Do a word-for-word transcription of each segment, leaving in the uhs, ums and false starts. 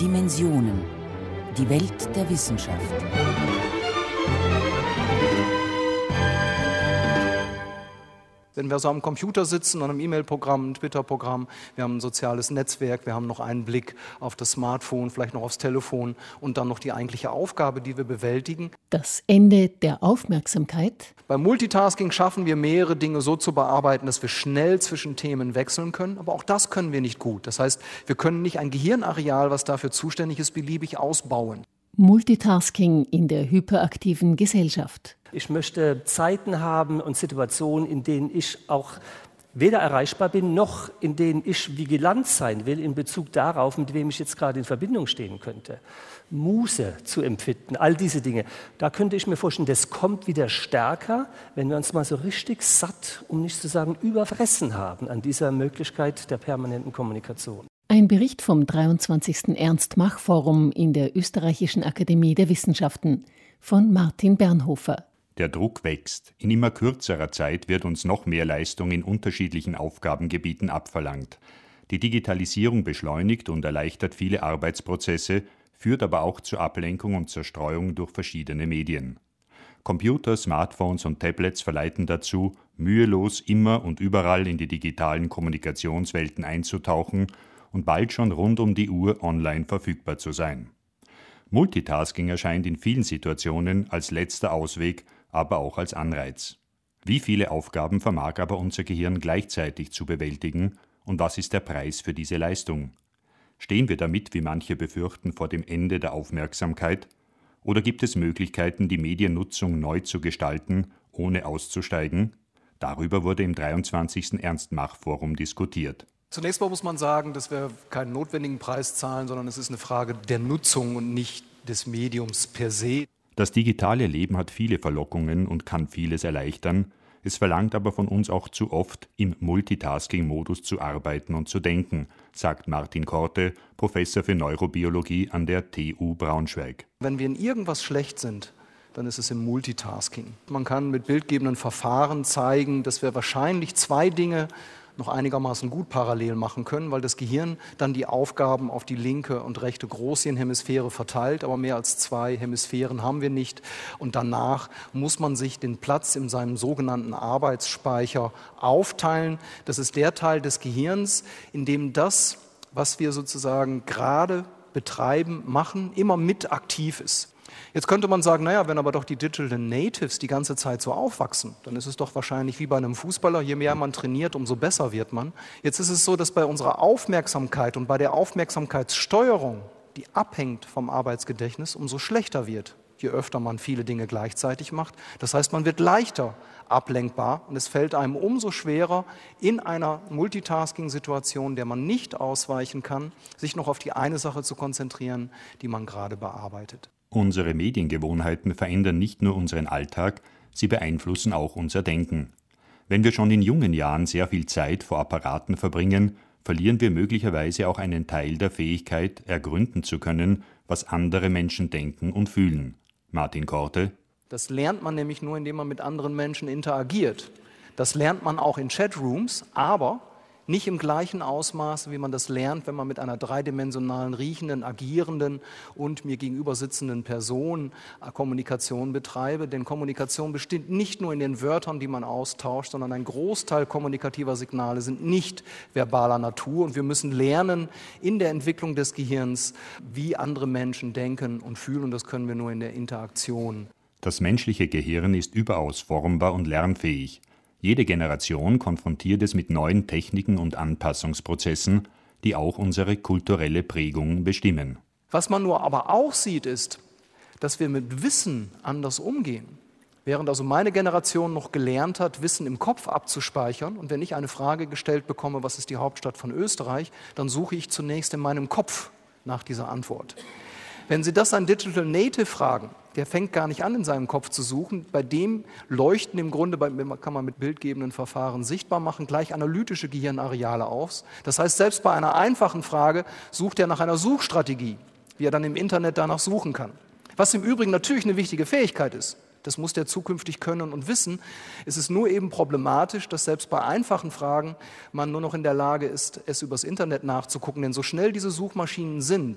Dimensionen. Die Welt der Wissenschaft. Wenn wir so am Computer sitzen, an einem E-Mail-Programm, ein Twitter-Programm, wir haben ein soziales Netzwerk, wir haben noch einen Blick auf das Smartphone, vielleicht noch aufs Telefon und dann noch die eigentliche Aufgabe, die wir bewältigen. Das Ende der Aufmerksamkeit. Beim Multitasking schaffen wir, mehrere Dinge so zu bearbeiten, dass wir schnell zwischen Themen wechseln können, aber auch das können wir nicht gut. Das heißt, wir können nicht ein Gehirnareal, was dafür zuständig ist, beliebig ausbauen. Multitasking in der hyperaktiven Gesellschaft. Ich möchte Zeiten haben und Situationen, in denen ich auch weder erreichbar bin, noch in denen ich vigilant sein will in Bezug darauf, mit wem ich jetzt gerade in Verbindung stehen könnte. Muße zu empfinden, all diese Dinge. Da könnte ich mir vorstellen, das kommt wieder stärker, wenn wir uns mal so richtig satt, um nicht zu sagen überfressen haben an dieser Möglichkeit der permanenten Kommunikation. Ein Bericht vom dreiundzwanzigsten Ernst-Mach-Forum in der Österreichischen Akademie der Wissenschaften von Martin Bernhofer. Der Druck wächst. In immer kürzerer Zeit wird uns noch mehr Leistung in unterschiedlichen Aufgabengebieten abverlangt. Die Digitalisierung beschleunigt und erleichtert viele Arbeitsprozesse, führt aber auch zur Ablenkung und Zerstreuung durch verschiedene Medien. Computer, Smartphones und Tablets verleiten dazu, mühelos immer und überall in die digitalen Kommunikationswelten einzutauchen und bald schon rund um die Uhr online verfügbar zu sein. Multitasking erscheint in vielen Situationen als letzter Ausweg, aber auch als Anreiz. Wie viele Aufgaben vermag aber unser Gehirn gleichzeitig zu bewältigen und was ist der Preis für diese Leistung? Stehen wir damit, wie manche befürchten, vor dem Ende der Aufmerksamkeit? Oder gibt es Möglichkeiten, die Mediennutzung neu zu gestalten, ohne auszusteigen? Darüber wurde im dreiundzwanzigsten Ernst-Mach-Forum diskutiert. Zunächst mal muss man sagen, dass wir keinen notwendigen Preis zahlen, sondern es ist eine Frage der Nutzung und nicht des Mediums per se. Das digitale Leben hat viele Verlockungen und kann vieles erleichtern. Es verlangt aber von uns auch zu oft, im Multitasking-Modus zu arbeiten und zu denken, sagt Martin Korte, Professor für Neurobiologie an der T U Braunschweig. Wenn wir in irgendwas schlecht sind, dann ist es im Multitasking. Man kann mit bildgebenden Verfahren zeigen, dass wir wahrscheinlich zwei Dinge noch einigermaßen gut parallel machen können, weil das Gehirn dann die Aufgaben auf die linke und rechte Großhirnhemisphäre verteilt, aber mehr als zwei Hemisphären haben wir nicht. Und danach muss man sich den Platz in seinem sogenannten Arbeitsspeicher aufteilen. Das ist der Teil des Gehirns, in dem das, was wir sozusagen gerade betreiben, machen, immer mit aktiv ist. Jetzt könnte man sagen, naja, wenn aber doch die Digital Natives die ganze Zeit so aufwachsen, dann ist es doch wahrscheinlich wie bei einem Fußballer, je mehr man trainiert, umso besser wird man. Jetzt ist es so, dass bei unserer Aufmerksamkeit und bei der Aufmerksamkeitssteuerung, die abhängt vom Arbeitsgedächtnis, umso schlechter wird, je öfter man viele Dinge gleichzeitig macht. Das heißt, man wird leichter ablenkbar und es fällt einem umso schwerer, in einer Multitasking-Situation, der man nicht ausweichen kann, sich noch auf die eine Sache zu konzentrieren, die man gerade bearbeitet. Unsere Mediengewohnheiten verändern nicht nur unseren Alltag, sie beeinflussen auch unser Denken. Wenn wir schon in jungen Jahren sehr viel Zeit vor Apparaten verbringen, verlieren wir möglicherweise auch einen Teil der Fähigkeit, ergründen zu können, was andere Menschen denken und fühlen. Martin Korte. Das lernt man nämlich nur, indem man mit anderen Menschen interagiert. Das lernt man auch in Chatrooms, aber nicht im gleichen Ausmaß, wie man das lernt, wenn man mit einer dreidimensionalen, riechenden, agierenden und mir gegenüber sitzenden Person Kommunikation betreibe. Denn Kommunikation besteht nicht nur in den Wörtern, die man austauscht, sondern ein Großteil kommunikativer Signale sind nicht verbaler Natur. Und wir müssen lernen in der Entwicklung des Gehirns, wie andere Menschen denken und fühlen. Und das können wir nur in der Interaktion. Das menschliche Gehirn ist überaus formbar und lernfähig. Jede Generation konfrontiert es mit neuen Techniken und Anpassungsprozessen, die auch unsere kulturelle Prägung bestimmen. Was man nur aber auch sieht, ist, dass wir mit Wissen anders umgehen. Während also meine Generation noch gelernt hat, Wissen im Kopf abzuspeichern, und wenn ich eine Frage gestellt bekomme, was ist die Hauptstadt von Österreich, dann suche ich zunächst in meinem Kopf nach dieser Antwort. Wenn Sie das an Digital Native fragen, der fängt gar nicht an, in seinem Kopf zu suchen. Bei dem leuchten im Grunde, kann man mit bildgebenden Verfahren sichtbar machen, gleich analytische Gehirnareale auf. Das heißt, selbst bei einer einfachen Frage sucht er nach einer Suchstrategie, wie er dann im Internet danach suchen kann. Was im Übrigen natürlich eine wichtige Fähigkeit ist. Das muss der zukünftig können und wissen. Es ist nur eben problematisch, dass selbst bei einfachen Fragen man nur noch in der Lage ist, es übers Internet nachzugucken. Denn so schnell diese Suchmaschinen sind,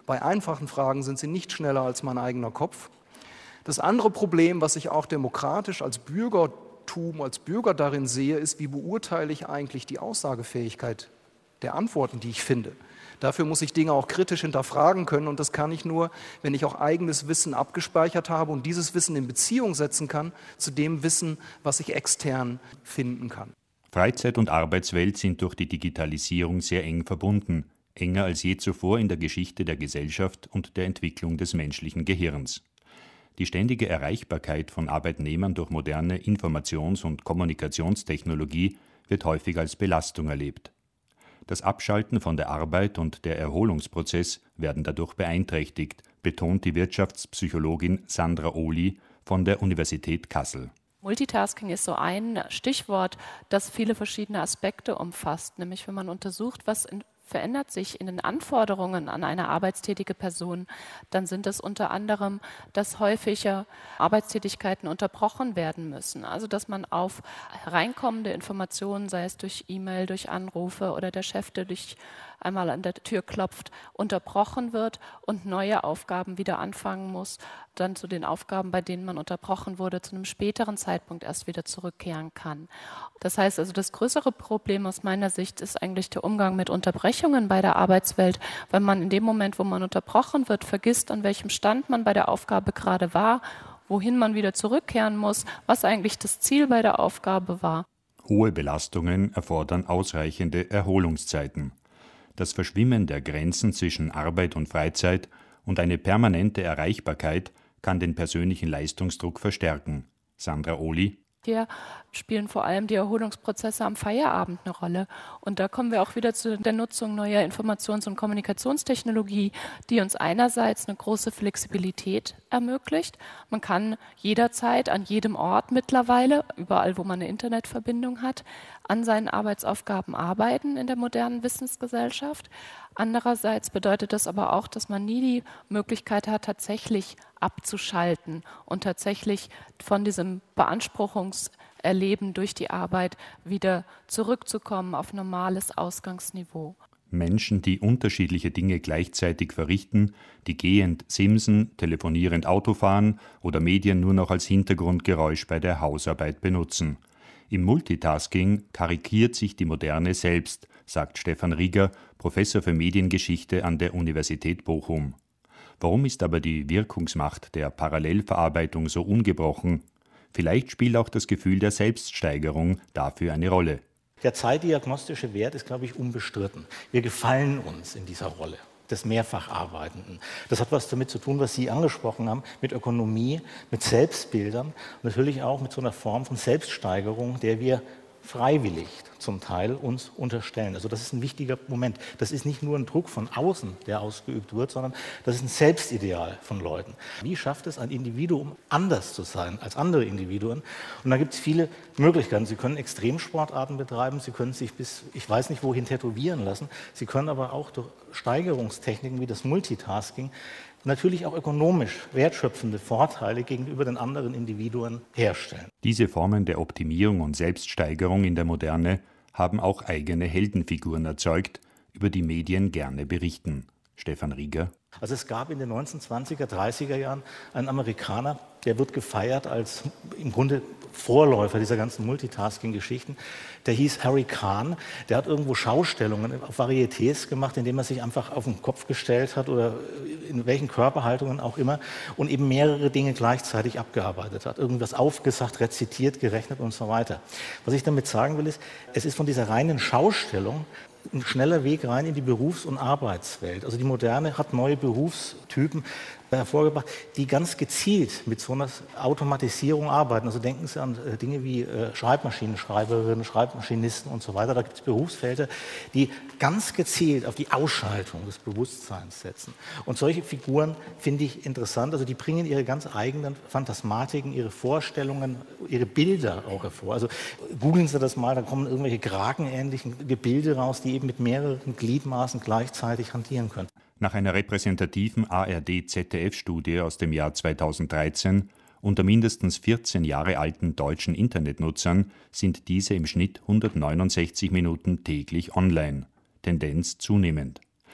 Bei einfachen Fragen sind sie nicht schneller als mein eigener Kopf. Das andere Problem, was ich auch demokratisch als Bürgertum, als Bürger darin sehe, ist, wie beurteile ich eigentlich die Aussagefähigkeit der Antworten, die ich finde. Dafür muss ich Dinge auch kritisch hinterfragen können und das kann ich nur, wenn ich auch eigenes Wissen abgespeichert habe und dieses Wissen in Beziehung setzen kann zu dem Wissen, was ich extern finden kann. Freizeit und Arbeitswelt sind durch die Digitalisierung sehr eng verbunden, enger als je zuvor in der Geschichte der Gesellschaft und der Entwicklung des menschlichen Gehirns. Die ständige Erreichbarkeit von Arbeitnehmern durch moderne Informations- und Kommunikationstechnologie wird häufig als Belastung erlebt. Das Abschalten von der Arbeit und der Erholungsprozess werden dadurch beeinträchtigt, betont die Wirtschaftspsychologin Sandra Ohly von der Universität Kassel. Multitasking ist so ein Stichwort, das viele verschiedene Aspekte umfasst, nämlich wenn man untersucht, was in verändert sich in den Anforderungen an eine arbeitstätige Person, dann sind es unter anderem, dass häufiger Arbeitstätigkeiten unterbrochen werden müssen. Also dass man auf hereinkommende Informationen, sei es durch E-Mail, durch Anrufe oder der Chef, der durch einmal an der Tür klopft, unterbrochen wird und neue Aufgaben wieder anfangen muss, dann zu den Aufgaben, bei denen man unterbrochen wurde, zu einem späteren Zeitpunkt erst wieder zurückkehren kann. Das heißt also, das größere Problem aus meiner Sicht ist eigentlich der Umgang mit Unterbrechungen bei der Arbeitswelt, weil man in dem Moment, wo man unterbrochen wird, vergisst, an welchem Stand man bei der Aufgabe gerade war, wohin man wieder zurückkehren muss, was eigentlich das Ziel bei der Aufgabe war. Hohe Belastungen erfordern ausreichende Erholungszeiten. Das Verschwimmen der Grenzen zwischen Arbeit und Freizeit und eine permanente Erreichbarkeit kann den persönlichen Leistungsdruck verstärken. Sandra Ohly. Hier spielen vor allem die Erholungsprozesse am Feierabend eine Rolle. Und da kommen wir auch wieder zu der Nutzung neuer Informations- und Kommunikationstechnologie, die uns einerseits eine große Flexibilität ermöglicht. Man kann jederzeit, an jedem Ort mittlerweile, überall wo man eine Internetverbindung hat, an seinen Arbeitsaufgaben arbeiten in der modernen Wissensgesellschaft. Andererseits bedeutet das aber auch, dass man nie die Möglichkeit hat, tatsächlich abzuschalten und tatsächlich von diesem Beanspruchungserleben durch die Arbeit wieder zurückzukommen auf normales Ausgangsniveau. Menschen, die unterschiedliche Dinge gleichzeitig verrichten, die gehend simsen, telefonierend Auto fahren oder Medien nur noch als Hintergrundgeräusch bei der Hausarbeit benutzen. Im Multitasking karikiert sich die Moderne selbst, sagt Stefan Rieger, Professor für Mediengeschichte an der Universität Bochum. Warum ist aber die Wirkungsmacht der Parallelverarbeitung so ungebrochen? Vielleicht spielt auch das Gefühl der Selbststeigerung dafür eine Rolle. Der zeitdiagnostische Wert ist, glaube ich, unbestritten. Wir gefallen uns in dieser Rolle des Mehrfacharbeitenden. Das hat was damit zu tun, was Sie angesprochen haben, mit Ökonomie, mit Selbstbildern und natürlich auch mit so einer Form von Selbststeigerung, der wir freiwillig zum Teil uns unterstellen. Also das ist ein wichtiger Moment. Das ist nicht nur ein Druck von außen, der ausgeübt wird, sondern das ist ein Selbstideal von Leuten. Wie schafft es ein Individuum, anders zu sein als andere Individuen? Und da gibt es viele Möglichkeiten. Sie können Extremsportarten betreiben, Sie können sich bis, ich weiß nicht wohin, tätowieren lassen. Sie können aber auch durch Steigerungstechniken wie das Multitasking natürlich auch ökonomisch wertschöpfende Vorteile gegenüber den anderen Individuen herstellen. Diese Formen der Optimierung und Selbststeigerung in der Moderne haben auch eigene Heldenfiguren erzeugt, über die Medien gerne berichten. Stefan Rieger. Also es gab in den neunzehnhundertzwanziger, dreißiger Jahren einen Amerikaner, der wird gefeiert als im Grunde Vorläufer dieser ganzen Multitasking-Geschichten. Der hieß Harry Kahn. Der hat irgendwo Schaustellungen auf Varietés gemacht, indem er sich einfach auf den Kopf gestellt hat oder in welchen Körperhaltungen auch immer und eben mehrere Dinge gleichzeitig abgearbeitet hat. Irgendwas aufgesagt, rezitiert, gerechnet und so weiter. Was ich damit sagen will, ist, es ist von dieser reinen Schaustellung ein schneller Weg rein in die Berufs- und Arbeitswelt. Also die Moderne hat neue Berufstypen hervorgebracht, die ganz gezielt mit so einer Automatisierung arbeiten. Also denken Sie an äh, Dinge wie äh, Schreibmaschinenschreiberinnen, Schreibmaschinisten und so weiter. Da gibt es Berufsfelder, die ganz gezielt auf die Ausschaltung des Bewusstseins setzen. Und solche Figuren finde ich interessant. Also die bringen ihre ganz eigenen Phantasmatiken, ihre Vorstellungen, ihre Bilder auch hervor. Also googeln Sie das mal, da kommen irgendwelche kragenähnlichen Gebilde raus, die eben mit mehreren Gliedmaßen gleichzeitig hantieren können. Nach einer repräsentativen A R D-Z D F-Studie aus dem Jahr zweitausenddreizehn unter mindestens vierzehn Jahre alten deutschen Internetnutzern sind diese im Schnitt hundertneunundsechzig Minuten täglich online. Tendenz zunehmend.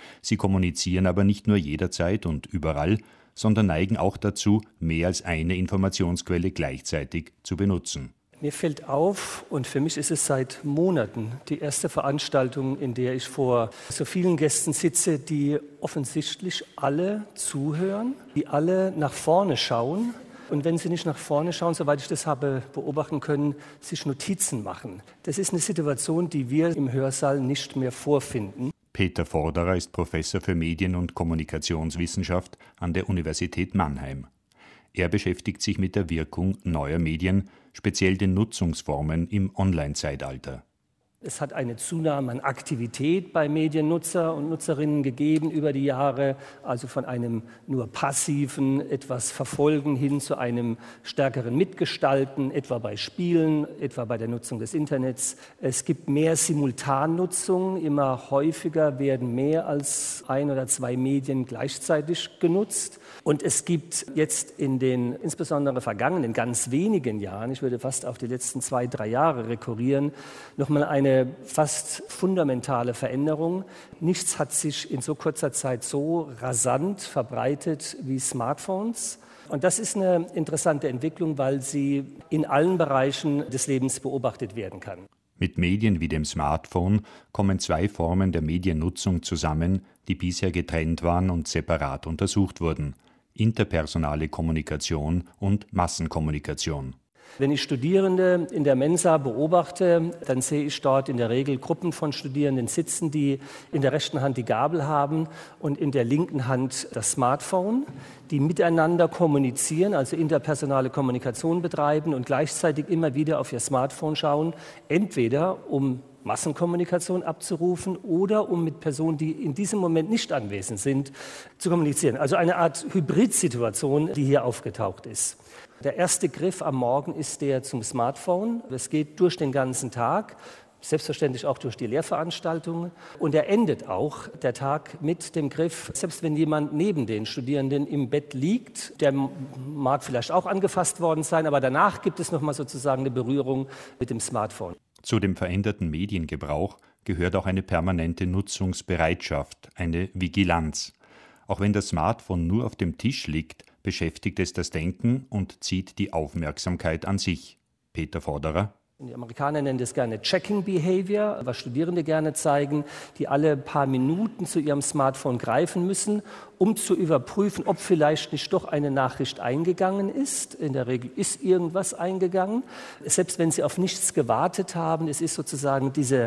Sie kommunizieren aber nicht nur jederzeit und überall, sondern neigen auch dazu, mehr als eine Informationsquelle gleichzeitig zu benutzen. Mir fällt auf, und für mich ist es seit Monaten die erste Veranstaltung, in der ich vor so vielen Gästen sitze, die offensichtlich alle zuhören, die alle nach vorne schauen. Und wenn sie nicht nach vorne schauen, soweit ich das habe beobachten können, sich Notizen machen. Das ist eine Situation, die wir im Hörsaal nicht mehr vorfinden. Peter Vorderer ist Professor für Medien- und Kommunikationswissenschaft an der Universität Mannheim. Er beschäftigt sich mit der Wirkung neuer Medien, speziell den Nutzungsformen im Online-Zeitalter. Es hat eine Zunahme an Aktivität bei Mediennutzer und Nutzerinnen gegeben über die Jahre, also von einem nur passiven etwas Verfolgen hin zu einem stärkeren Mitgestalten, etwa bei Spielen, etwa bei der Nutzung des Internets. Es gibt mehr Simultannutzung, immer häufiger werden mehr als ein oder zwei Medien gleichzeitig genutzt. Und es gibt jetzt in den insbesondere vergangenen ganz wenigen Jahren, ich würde fast auf die letzten zwei, drei Jahre rekurrieren, nochmal eine fast fundamentale Veränderung. Nichts hat sich in so kurzer Zeit so rasant verbreitet wie Smartphones. Und das ist eine interessante Entwicklung, weil sie in allen Bereichen des Lebens beobachtet werden kann. Mit Medien wie dem Smartphone kommen zwei Formen der Mediennutzung zusammen, die bisher getrennt waren und separat untersucht wurden: interpersonale Kommunikation und Massenkommunikation. Wenn ich Studierende in der Mensa beobachte, dann sehe ich dort in der Regel Gruppen von Studierenden sitzen, die in der rechten Hand die Gabel haben und in der linken Hand das Smartphone, die miteinander kommunizieren, also interpersonale Kommunikation betreiben und gleichzeitig immer wieder auf ihr Smartphone schauen, entweder um Massenkommunikation abzurufen oder um mit Personen, die in diesem Moment nicht anwesend sind, zu kommunizieren. Also eine Art Hybridsituation, die hier aufgetaucht ist. Der erste Griff am Morgen ist der zum Smartphone. Das geht durch den ganzen Tag, selbstverständlich auch durch die Lehrveranstaltungen. Und er endet auch, der Tag, mit dem Griff, selbst wenn jemand neben den Studierenden im Bett liegt, der mag vielleicht auch angefasst worden sein, aber danach gibt es nochmal sozusagen eine Berührung mit dem Smartphone. Zu dem veränderten Mediengebrauch gehört auch eine permanente Nutzungsbereitschaft, eine Vigilanz. Auch wenn das Smartphone nur auf dem Tisch liegt, beschäftigt es das Denken und zieht die Aufmerksamkeit an sich. Peter Vorderer. Die Amerikaner nennen das gerne Checking Behavior, was Studierende gerne zeigen, die alle paar Minuten zu ihrem Smartphone greifen müssen, um zu überprüfen, ob vielleicht nicht doch eine Nachricht eingegangen ist. In der Regel ist irgendwas eingegangen. Selbst wenn sie auf nichts gewartet haben, es ist sozusagen diese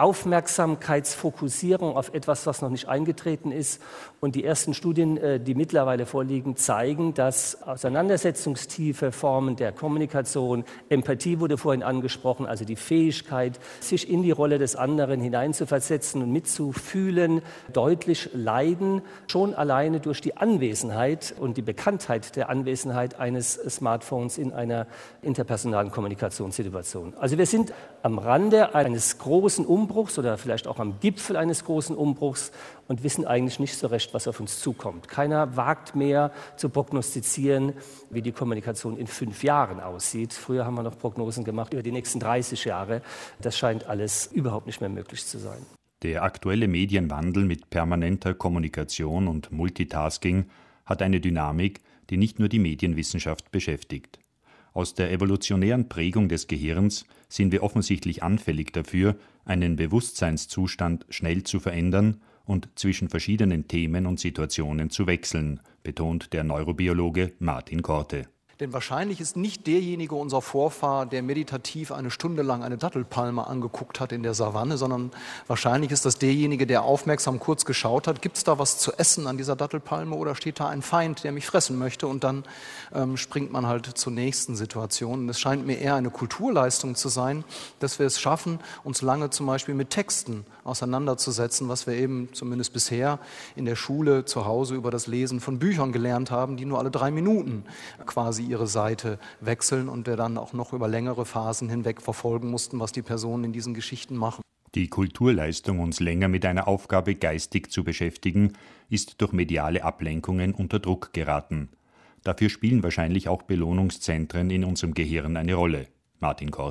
Aufmerksamkeitsfokussierung auf etwas, was noch nicht eingetreten ist. Und die ersten Studien, die mittlerweile vorliegen, zeigen, dass auseinandersetzungstiefe Formen der Kommunikation, Empathie wurde vorhin angesprochen, also die Fähigkeit, sich in die Rolle des anderen hineinzuversetzen und mitzufühlen, deutlich leiden, schon alleine durch die Anwesenheit und die Bekanntheit der Anwesenheit eines Smartphones in einer interpersonalen Kommunikationssituation. Also wir sind am Rande eines großen Umbruchs oder vielleicht auch am Gipfel eines großen Umbruchs und wissen eigentlich nicht so recht, was auf uns zukommt. Keiner wagt mehr zu prognostizieren, wie die Kommunikation in fünf Jahren aussieht. Früher haben wir noch Prognosen gemacht über die nächsten dreißig Jahre. Das scheint alles überhaupt nicht mehr möglich zu sein. Der aktuelle Medienwandel mit permanenter Kommunikation und Multitasking hat eine Dynamik, die nicht nur die Medienwissenschaft beschäftigt. Aus der evolutionären Prägung des Gehirns sind wir offensichtlich anfällig dafür, einen Bewusstseinszustand schnell zu verändern und zwischen verschiedenen Themen und Situationen zu wechseln, betont der Neurobiologe Martin Korte. Denn wahrscheinlich ist nicht derjenige unser Vorfahr, der meditativ eine Stunde lang eine Dattelpalme angeguckt hat in der Savanne, sondern wahrscheinlich ist das derjenige, der aufmerksam kurz geschaut hat, gibt es da was zu essen an dieser Dattelpalme oder steht da ein Feind, der mich fressen möchte, und dann ähm, springt man halt zur nächsten Situation. Es scheint mir eher eine Kulturleistung zu sein, dass wir es schaffen, uns lange zum Beispiel mit Texten auseinanderzusetzen, was wir eben zumindest bisher in der Schule zu Hause über das Lesen von Büchern gelernt haben, die nur alle drei Minuten quasi ihre Seite wechseln und wir dann auch noch über längere Phasen hinweg verfolgen mussten, was die Personen in diesen Geschichten machen. Die Kulturleistung, uns länger mit einer Aufgabe geistig zu beschäftigen, ist durch mediale Ablenkungen unter Druck geraten. Dafür spielen wahrscheinlich auch Belohnungszentren in unserem Gehirn eine Rolle. Martin Korte.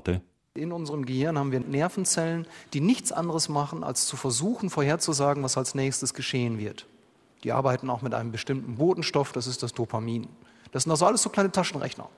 In unserem Gehirn haben wir Nervenzellen, die nichts anderes machen, als zu versuchen, vorherzusagen, was als nächstes geschehen wird. Die arbeiten auch mit einem bestimmten Botenstoff, das ist das Dopamin. Das sind also alles so kleine Taschenrechner.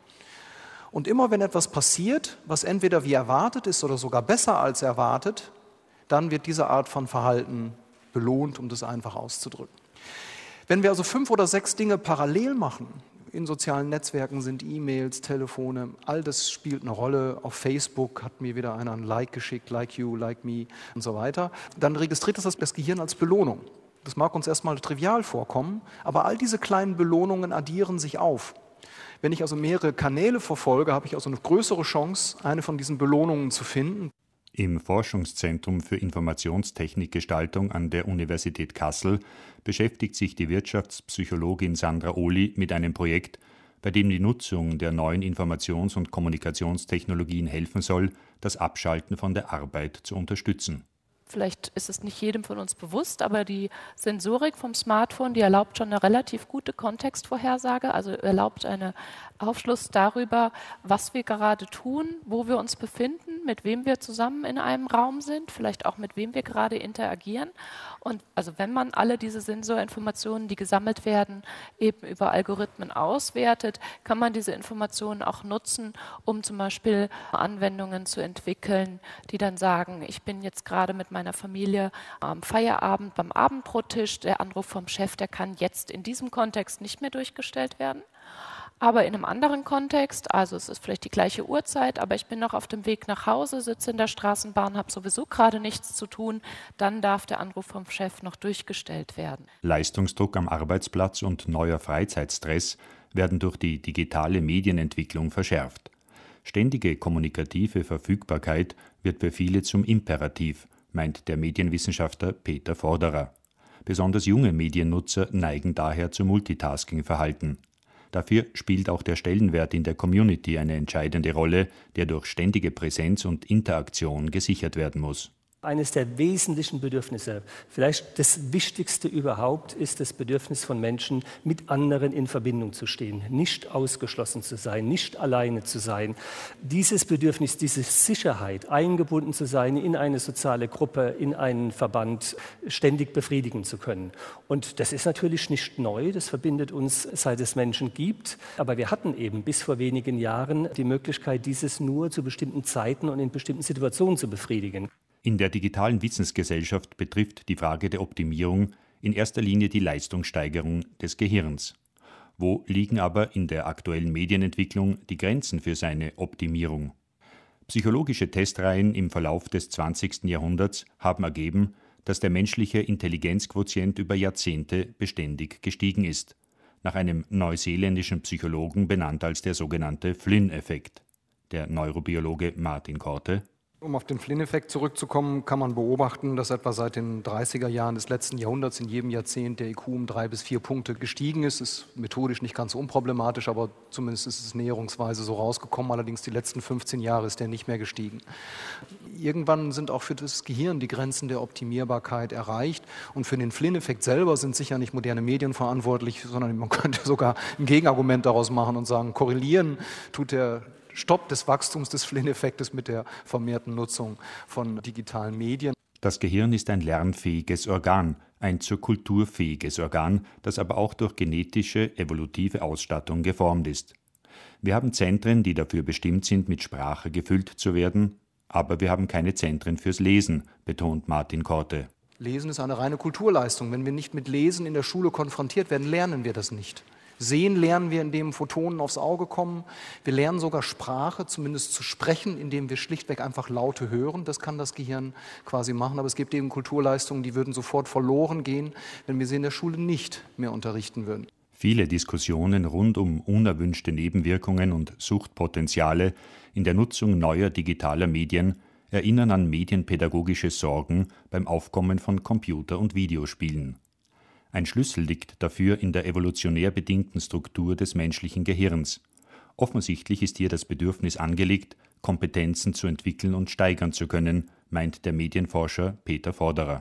Und immer wenn etwas passiert, was entweder wie erwartet ist oder sogar besser als erwartet, dann wird diese Art von Verhalten belohnt, um das einfach auszudrücken. Wenn wir also fünf oder sechs Dinge parallel machen, in sozialen Netzwerken sind E-Mails, Telefone, all das spielt eine Rolle. Auf Facebook hat mir wieder einer ein Like geschickt, like you, like me und so weiter. Dann registriert das das Gehirn als Belohnung. Das mag uns erstmal trivial vorkommen, aber all diese kleinen Belohnungen addieren sich auf. Wenn ich also mehrere Kanäle verfolge, habe ich also eine größere Chance, eine von diesen Belohnungen zu finden. Im Forschungszentrum für Informationstechnikgestaltung an der Universität Kassel beschäftigt sich die Wirtschaftspsychologin Sandra Ohly mit einem Projekt, bei dem die Nutzung der neuen Informations- und Kommunikationstechnologien helfen soll, das Abschalten von der Arbeit zu unterstützen. Vielleicht ist es nicht jedem von uns bewusst, aber die Sensorik vom Smartphone, die erlaubt schon eine relativ gute Kontextvorhersage, also erlaubt einen Aufschluss darüber, was wir gerade tun, wo wir uns befinden, mit wem wir zusammen in einem Raum sind, vielleicht auch mit wem wir gerade interagieren. Und also wenn man alle diese Sensorinformationen, die gesammelt werden, eben über Algorithmen auswertet, kann man diese Informationen auch nutzen, um zum Beispiel Anwendungen zu entwickeln, die dann sagen, ich bin jetzt gerade mit meiner Familie am Feierabend beim Abendbrottisch, der Anruf vom Chef, der kann jetzt in diesem Kontext nicht mehr durchgestellt werden. Aber in einem anderen Kontext, also es ist vielleicht die gleiche Uhrzeit, aber ich bin noch auf dem Weg nach Hause, sitze in der Straßenbahn, habe sowieso gerade nichts zu tun, dann darf der Anruf vom Chef noch durchgestellt werden. Leistungsdruck am Arbeitsplatz und neuer Freizeitstress werden durch die digitale Medienentwicklung verschärft. Ständige kommunikative Verfügbarkeit wird für viele zum Imperativ, meint der Medienwissenschaftler Peter Forderer. Besonders junge Mediennutzer neigen daher zu Multitasking-Verhalten. Dafür spielt auch der Stellenwert in der Community eine entscheidende Rolle, der durch ständige Präsenz und Interaktion gesichert werden muss. Eines der wesentlichen Bedürfnisse, vielleicht das Wichtigste überhaupt, ist das Bedürfnis von Menschen, mit anderen in Verbindung zu stehen, nicht ausgeschlossen zu sein, nicht alleine zu sein. Dieses Bedürfnis, diese Sicherheit, eingebunden zu sein in eine soziale Gruppe, in einen Verband, ständig befriedigen zu können. Und das ist natürlich nicht neu, das verbindet uns, seit es Menschen gibt. Aber wir hatten eben bis vor wenigen Jahren die Möglichkeit, dieses nur zu bestimmten Zeiten und in bestimmten Situationen zu befriedigen. In der digitalen Wissensgesellschaft betrifft die Frage der Optimierung in erster Linie die Leistungssteigerung des Gehirns. Wo liegen aber in der aktuellen Medienentwicklung die Grenzen für seine Optimierung? Psychologische Testreihen im Verlauf des zwanzigsten Jahrhunderts haben ergeben, dass der menschliche Intelligenzquotient über Jahrzehnte beständig gestiegen ist, nach einem neuseeländischen Psychologen benannt als der sogenannte Flynn-Effekt. Der Neurobiologe Martin Korte: Um auf den Flynn-Effekt zurückzukommen, kann man beobachten, dass etwa seit den dreißiger Jahren des letzten Jahrhunderts in jedem Jahrzehnt der I Q um drei bis vier Punkte gestiegen ist. Ist methodisch nicht ganz unproblematisch, aber zumindest ist es näherungsweise so rausgekommen. Allerdings die letzten fünfzehn Jahre ist der nicht mehr gestiegen. Irgendwann sind auch für das Gehirn die Grenzen der Optimierbarkeit erreicht. Und für den Flynn-Effekt selber sind sicher nicht moderne Medien verantwortlich, sondern man könnte sogar ein Gegenargument daraus machen und sagen, korrelieren tut der Stopp des Wachstums des Flynn-Effektes mit der vermehrten Nutzung von digitalen Medien. Das Gehirn ist ein lernfähiges Organ, ein zur Kultur fähiges Organ, das aber auch durch genetische, evolutive Ausstattung geformt ist. Wir haben Zentren, die dafür bestimmt sind, mit Sprache gefüllt zu werden, aber wir haben keine Zentren fürs Lesen, betont Martin Korte. Lesen ist eine reine Kulturleistung. Wenn wir nicht mit Lesen in der Schule konfrontiert werden, lernen wir das nicht. Sehen lernen wir, indem Photonen aufs Auge kommen. Wir lernen sogar Sprache, zumindest zu sprechen, indem wir schlichtweg einfach Laute hören. Das kann das Gehirn quasi machen. Aber es gibt eben Kulturleistungen, die würden sofort verloren gehen, wenn wir sie in der Schule nicht mehr unterrichten würden. Viele Diskussionen rund um unerwünschte Nebenwirkungen und Suchtpotenziale in der Nutzung neuer digitaler Medien erinnern an medienpädagogische Sorgen beim Aufkommen von Computer- und Videospielen. Ein Schlüssel liegt dafür in der evolutionär bedingten Struktur des menschlichen Gehirns. Offensichtlich ist hier das Bedürfnis angelegt, Kompetenzen zu entwickeln und steigern zu können, meint der Medienforscher Peter Forderer.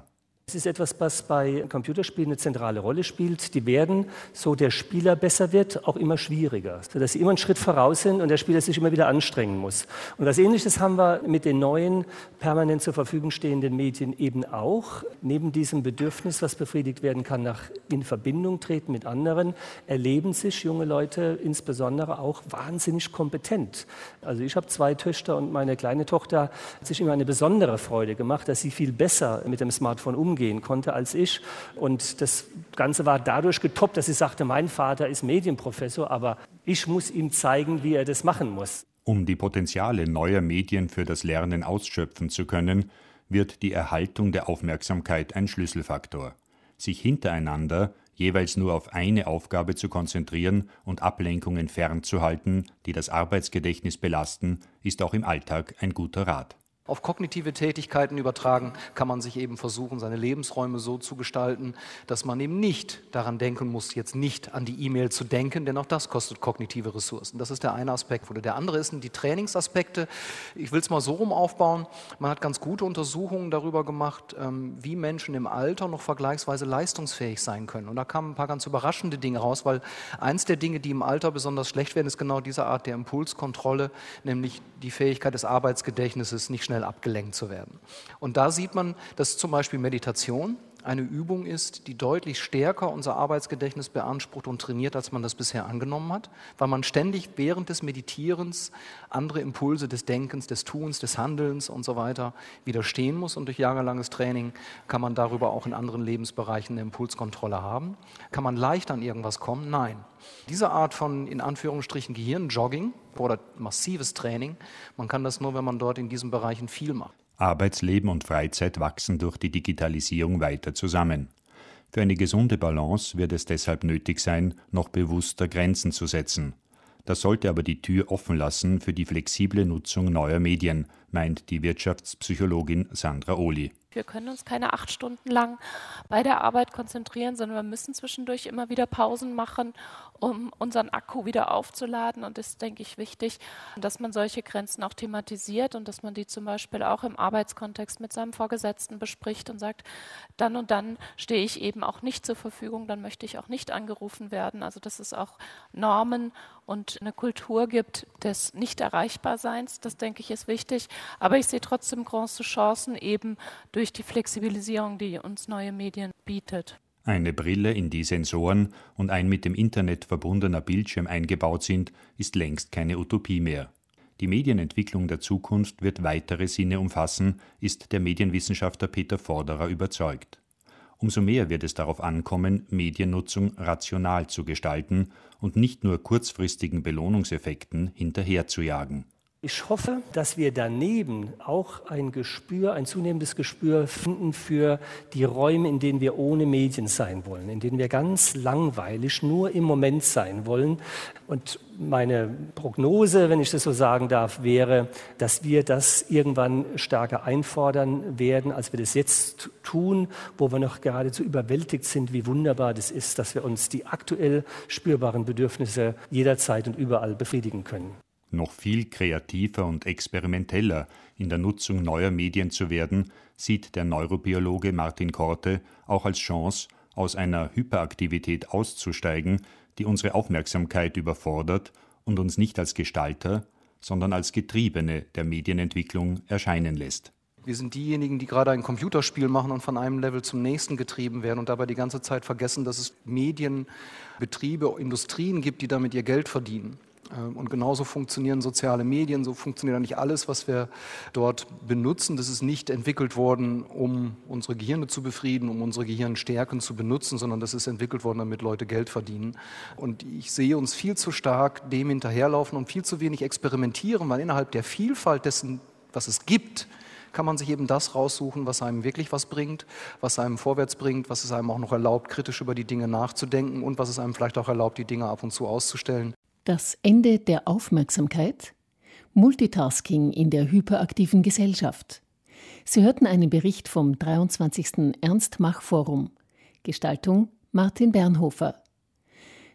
Es ist etwas, was bei Computerspielen eine zentrale Rolle spielt. Die werden, so der Spieler besser wird, auch immer schwieriger, sodass sie immer einen Schritt voraus sind und der Spieler sich immer wieder anstrengen muss. Und was Ähnliches haben wir mit den neuen, permanent zur Verfügung stehenden Medien eben auch. Neben diesem Bedürfnis, was befriedigt werden kann, nach in Verbindung treten mit anderen, erleben sich junge Leute insbesondere auch wahnsinnig kompetent. Also ich habe zwei Töchter und meine kleine Tochter hat sich immer eine besondere Freude gemacht, dass sie viel besser mit dem Smartphone umgehen konnte als ich. Und das Ganze war dadurch getoppt, dass sie sagte, mein Vater ist Medienprofessor, aber ich muss ihm zeigen, wie er das machen muss. Um die Potenziale neuer Medien für das Lernen ausschöpfen zu können, wird die Erhaltung der Aufmerksamkeit ein Schlüsselfaktor. Sich hintereinander jeweils nur auf eine Aufgabe zu konzentrieren und Ablenkungen fernzuhalten, die das Arbeitsgedächtnis belasten, ist auch im Alltag ein guter Rat. Auf kognitive Tätigkeiten übertragen kann man sich eben versuchen, seine Lebensräume so zu gestalten, dass man eben nicht daran denken muss, jetzt nicht an die E-Mail zu denken, denn auch das kostet kognitive Ressourcen. Das ist der eine Aspekt. Oder der andere sind die Trainingsaspekte. Ich will es mal so rum aufbauen. Man hat ganz gute Untersuchungen darüber gemacht, wie Menschen im Alter noch vergleichsweise leistungsfähig sein können. Und da kamen ein paar ganz überraschende Dinge raus, weil eins der Dinge, die im Alter besonders schlecht werden, ist genau diese Art der Impulskontrolle, nämlich die Fähigkeit des Arbeitsgedächtnisses, nicht schnell abgelenkt zu werden. Und da sieht man, dass zum Beispiel Meditation eine Übung ist, die deutlich stärker unser Arbeitsgedächtnis beansprucht und trainiert, als man das bisher angenommen hat, weil man ständig während des Meditierens andere Impulse des Denkens, des Tuns, des Handelns und so weiter widerstehen muss. Und durch jahrelanges Training kann man darüber auch in anderen Lebensbereichen eine Impulskontrolle haben. Kann man leicht an irgendwas kommen? Nein. Diese Art von, in Anführungsstrichen, Gehirnjogging oder massives Training, man kann das nur, wenn man dort in diesen Bereichen viel macht. Arbeitsleben und Freizeit wachsen durch die Digitalisierung weiter zusammen. Für eine gesunde Balance wird es deshalb nötig sein, noch bewusster Grenzen zu setzen. Das sollte aber die Tür offen lassen für die flexible Nutzung neuer Medien, meint die Wirtschaftspsychologin Sandra Ohly. Wir können uns keine acht Stunden lang bei der Arbeit konzentrieren, sondern wir müssen zwischendurch immer wieder Pausen machen, um unseren Akku wieder aufzuladen. Und das ist, denke ich, wichtig, dass man solche Grenzen auch thematisiert und dass man die zum Beispiel auch im Arbeitskontext mit seinem Vorgesetzten bespricht und sagt, dann und dann stehe ich eben auch nicht zur Verfügung, dann möchte ich auch nicht angerufen werden. Also dass es auch Normen und eine Kultur gibt des Nicht-Erreichbar-Seins, das denke ich ist wichtig. Aber ich sehe trotzdem große Chancen eben durch die Flexibilisierung, die uns neue Medien bietet. Eine Brille, in die Sensoren und ein mit dem Internet verbundener Bildschirm eingebaut sind, ist längst keine Utopie mehr. Die Medienentwicklung der Zukunft wird weitere Sinne umfassen, ist der Medienwissenschaftler Peter Vorderer überzeugt. Umso mehr wird es darauf ankommen, Mediennutzung rational zu gestalten und nicht nur kurzfristigen Belohnungseffekten hinterherzujagen. Ich hoffe, dass wir daneben auch ein Gespür, ein zunehmendes Gespür finden für die Räume, in denen wir ohne Medien sein wollen, in denen wir ganz langweilig nur im Moment sein wollen. Und meine Prognose, wenn ich das so sagen darf, wäre, dass wir das irgendwann stärker einfordern werden, als wir das jetzt tun, wo wir noch geradezu überwältigt sind, wie wunderbar das ist, dass wir uns die aktuell spürbaren Bedürfnisse jederzeit und überall befriedigen können. Noch viel kreativer und experimenteller in der Nutzung neuer Medien zu werden, sieht der Neurobiologe Martin Korte auch als Chance, aus einer Hyperaktivität auszusteigen, die unsere Aufmerksamkeit überfordert und uns nicht als Gestalter, sondern als Getriebene der Medienentwicklung erscheinen lässt. Wir sind diejenigen, die gerade ein Computerspiel machen und von einem Level zum nächsten getrieben werden und dabei die ganze Zeit vergessen, dass es Medien, Betriebe, Industrien gibt, die damit ihr Geld verdienen. Und genauso funktionieren soziale Medien, so funktioniert eigentlich alles, was wir dort benutzen. Das ist nicht entwickelt worden, um unsere Gehirne zu befrieden, um unsere Gehirnstärken zu benutzen, sondern das ist entwickelt worden, damit Leute Geld verdienen. Und ich sehe uns viel zu stark dem hinterherlaufen und viel zu wenig experimentieren, weil innerhalb der Vielfalt dessen, was es gibt, kann man sich eben das raussuchen, was einem wirklich was bringt, was einem vorwärts bringt, was es einem auch noch erlaubt, kritisch über die Dinge nachzudenken und was es einem vielleicht auch erlaubt, die Dinge ab und zu auszustellen. Das Ende der Aufmerksamkeit? Multitasking in der hyperaktiven Gesellschaft. Sie hörten einen Bericht vom dreiundzwanzigsten Ernst-Mach-Forum. Gestaltung Martin Bernhofer.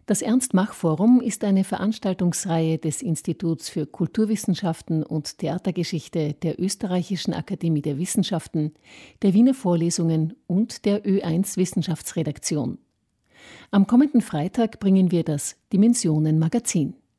Das Ernst-Mach-Forum ist eine Veranstaltungsreihe des Instituts für Kulturwissenschaften und Theatergeschichte der Österreichischen Akademie der Wissenschaften, der Wiener Vorlesungen und der Ö eins Wissenschaftsredaktion. Am kommenden Freitag bringen wir das Dimensionen-Magazin.